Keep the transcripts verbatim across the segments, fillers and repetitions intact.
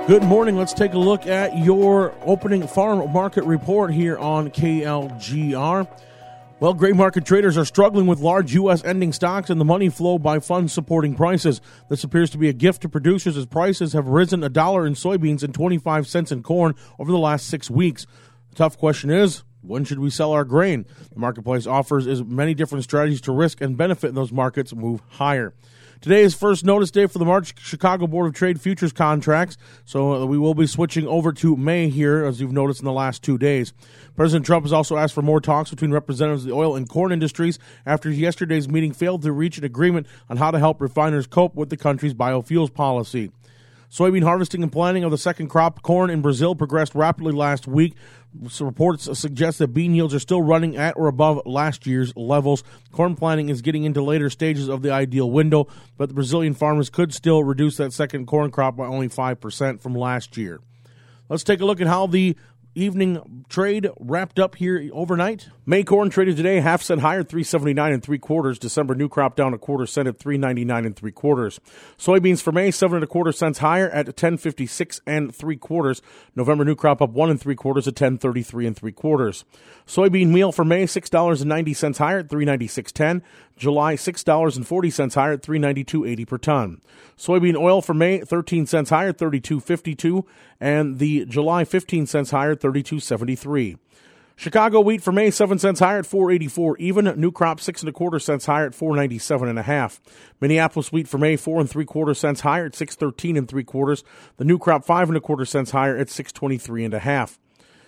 Good morning. Let's take a look at your opening farm market report here on K L G R. Well, grain market traders are struggling with large U S ending stocks and the money flow by funds supporting prices. This appears to be a gift to producers as prices have risen a dollar in soybeans and twenty-five cents in corn over the last six weeks. The tough question is, when should we sell our grain? The marketplace offers as many different strategies to risk and benefit in those markets move higher. Today is first notice day for the March Chicago Board of Trade futures contracts, so we will be switching over to May here, as you've noticed in the last two days. President Trump has also asked for more talks between representatives of the oil and corn industries after yesterday's meeting failed to reach an agreement on how to help refiners cope with the country's biofuels policy. Soybean harvesting and planting of the second crop corn in Brazil progressed rapidly last week. So reports suggest that bean yields are still running at or above last year's levels. Corn planting is getting into later stages of the ideal window, but the Brazilian farmers could still reduce that second corn crop by only five percent from last year. Let's take a look at how the evening trade wrapped up here overnight. May corn traded today half cent higher, three seventy-nine and three quarters. December new crop down a quarter cent at three ninety-nine and three quarters. Soybeans for May seven and a quarter cents higher at ten fifty-six and three quarters. November new crop up one and three quarters at ten thirty-three and three quarters. Soybean meal for May six dollars and ninety cents higher at three ninety-six ten. July six dollars and forty cents higher at three ninety-two eighty per ton. Soybean oil for May thirteen cents higher, thirty-two fifty-two, and the July fifteen cents higher, thirty-two seventy-three. Chicago wheat for May seven cents higher at four eighty-four even. New crop six and a quarter cents higher at four ninety-seven and a half. Minneapolis wheat for May four and three quarter cents higher at six thirteen and three quarters. The new crop five and a quarter cents higher at six twenty-three and a half.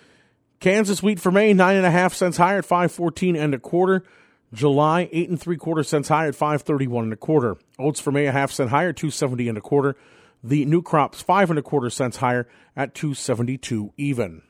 Kansas wheat for May nine and a half cents higher at five fourteen and a quarter. July eight and three quarter cents higher at five thirty-one and a quarter. Oats for May a half cent higher, two seventy and a quarter. The new crops five and a quarter cents higher at two seventy-two even.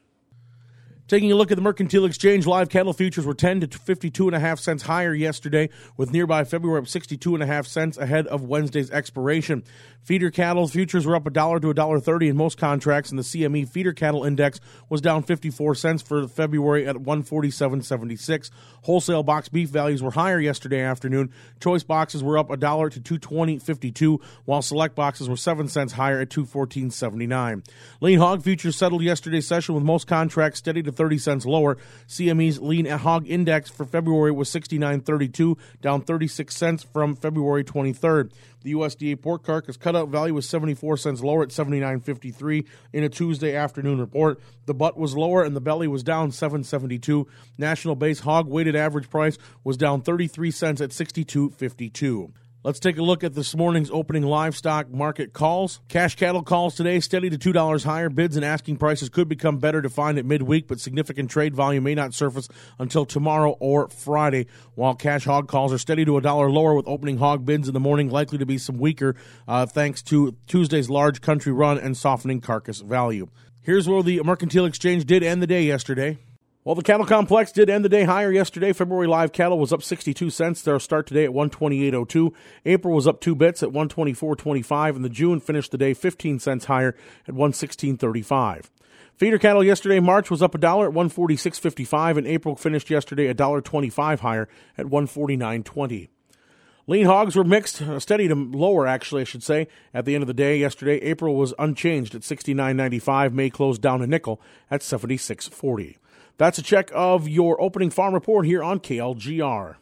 Taking a look at the Mercantile Exchange, live cattle futures were ten to fifty-two and a half cents higher yesterday, with nearby February up sixty-two and a half cents ahead of Wednesday's expiration. Feeder cattle futures were up a dollar to a dollar thirty in most contracts, and the C M E Feeder Cattle Index was down fifty-four cents for February at one forty-seven seventy-six. Wholesale box beef values were higher yesterday afternoon. Choice boxes were up a dollar to two twenty fifty-two, while select boxes were seven cents higher at two fourteen seventy-nine. Lean hog futures settled yesterday's session with most contracts steady to thirty cents lower. C M E's lean hog index for February was sixty-nine thirty-two, down thirty-six cents from February twenty-third. The U S D A pork carcass cutout value was seventy-four cents lower at seventy-nine fifty-three in a Tuesday afternoon report. The butt was lower and the belly was down seven seventy-two. National base hog weighted average price was down thirty-three cents at sixty-two fifty-two. Let's take a look at this morning's opening livestock market calls. Cash cattle calls today steady to two dollars higher. Bids and asking prices could become better defined at midweek, but significant trade volume may not surface until tomorrow or Friday, while cash hog calls are steady to a dollar lower, with opening hog bids in the morning likely to be some weaker uh, thanks to Tuesday's large country run and softening carcass value. Here's where the Mercantile Exchange did end the day yesterday. Well, the cattle complex did end the day higher yesterday. February live cattle was up sixty-two cents. Their start today at one twenty-eight oh two. April was up two bits at one twenty-four twenty-five, and the June finished the day fifteen cents higher at one sixteen thirty-five. Feeder cattle yesterday, March was up a dollar at one forty-six fifty-five, and April finished yesterday a one dollar twenty-five higher at one forty-nine twenty. Lean hogs were mixed, steady to lower, actually, I should say, at the end of the day yesterday. April was unchanged at sixty-nine ninety-five. May closed down a nickel at seventy-six forty. That's a check of your opening farm report here on K L G R.